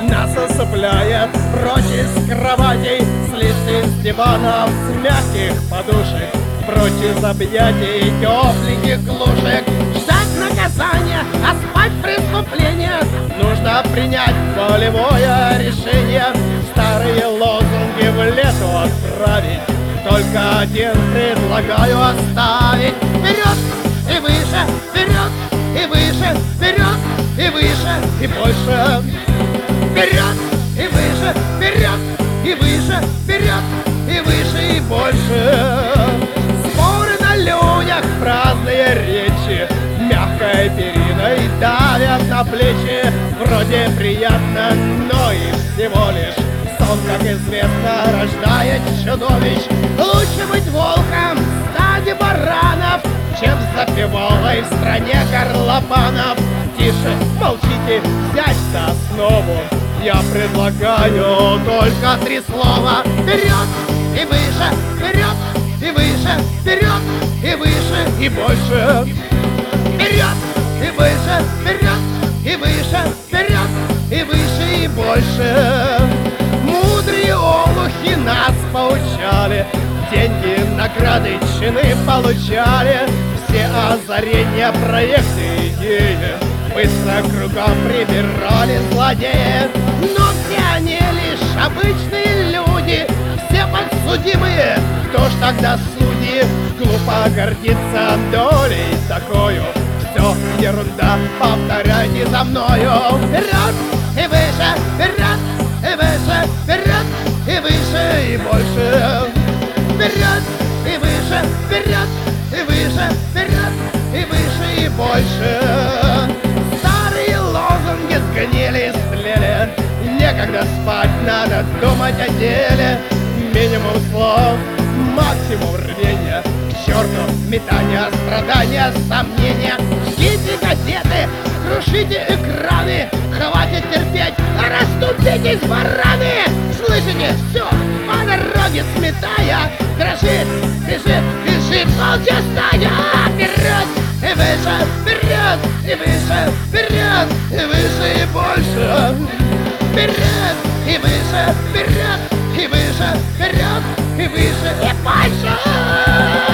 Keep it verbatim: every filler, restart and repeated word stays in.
нас осыпляет прочь из кроватей, с листьев с диванов, с мягких подушек, прочь из объятий тепленьких клушек. Ждать наказания, а спать преступления, нужно принять волевое решение. Старые лозунги в лету отправить, только один предлагаю оставить. Вперед и выше, вперед и выше, вперед и выше и больше. Вперед и выше, вперед и выше, вперед и выше и больше. Споры на людях, праздные речи, мягкой периной давят на плечи. Вроде приятно, но и всего лишь сон, как известно, рождает чудовищ. Лучше быть волком в стаде баранов, чем запевалой в стране горлопанов. Тише, молчите, взять за основу я предлагаю только три слова. Вперед и выше, вперед и выше, вперед и выше и больше. Вперед и выше, вперед и выше, вперед и выше и больше. Мудрые олухи нас поучали, деньги, награды, чины получали. Все озарения, проекты, идеи быстро кругом прибирали злодеи. Но все они лишь обычные люди, все подсудимые. Кто ж тогда судьи? Глупо гордиться долей такою. Все ерунда, повторяйте за мною. Вперед и выше, вперед и выше, вперед и выше и больше. Вперед и выше, вперед и выше, вперед и выше и больше. Старые лозунги сгнили и стлели, некогда спать, надо думать о деле. Минимум слов, максимум рвения, к черту метания, страдания, сомнения. Жгите газеты, крушите экраны, хватит терпеть, расступитесь, бараны! Слышите, все, по дороге сметая, дрожит, бежит, бежит волчья стая. Вперед и выше, вперед и выше, вперед и выше и больше. Вперед и выше, вперед и выше, вперед и выше и больше.